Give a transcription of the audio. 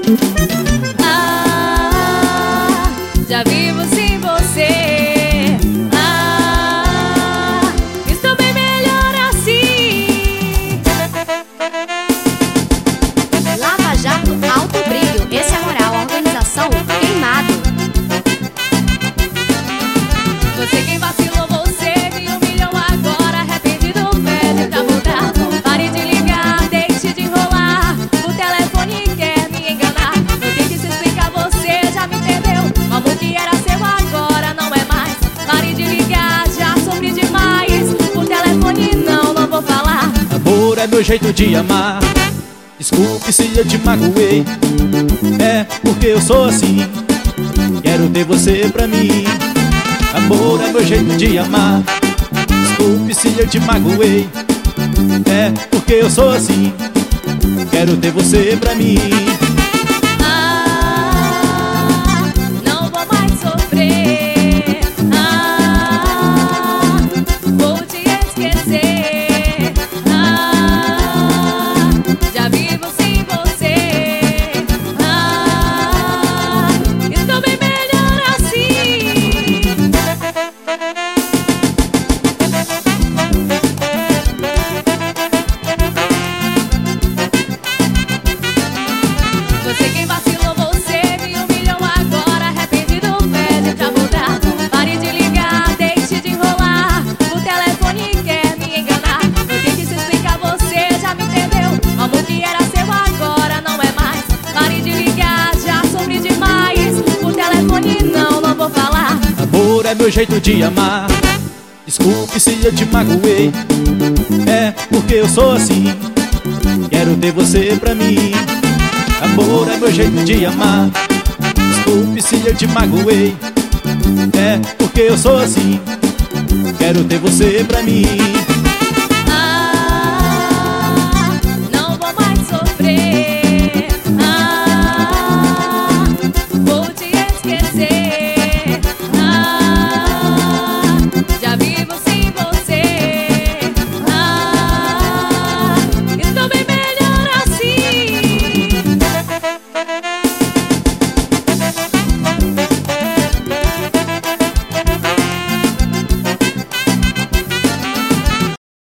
Ah, já vivo sem você. Ah, estou bem melhor assim. Lava Jato Alto Brilho, esse é moral, organização Queimado. Você quem vacilou, você me humilhou agora, arrependido, pede pra mudar. Pare de ligar, deixe de enrolar, o telefone quer me enganar. Não tente se explicar, você já me entendeu. O amor que era seu agora não é mais. Pare de ligar, já sofri demais. O telefone não vou falar. Amor é meu jeito de amar. Desculpe se eu te magoei. É porque eu sou assim. Quero ter você pra mim. Amor é meu jeito de amar. Desculpe se eu te magoei. É porque eu sou assim. Quero ter você pra mim. Ah, não vou mais sofrer. Ah, vou te esquecer. Ah, já vivo sem você. Ah, estou bem melhor assim. Você quem vacilou, você me humilhou agora, arrependido, pede pra mudar. Pare de ligar, deixe de enrolar, o telefone quer me enganar. Não tente se explicar, você já me entendeu. O amor que era seu agora não é mais. Pare de ligar, já sofri demais. O telefone não vou falar. Amor é meu jeito de amar. Desculpe se eu te magoei. É porque eu sou assim. Quero ter você pra mim. Amor é meu jeito de amar. Desculpe se eu te magoei. É porque eu sou assim. Quero ter você pra mim.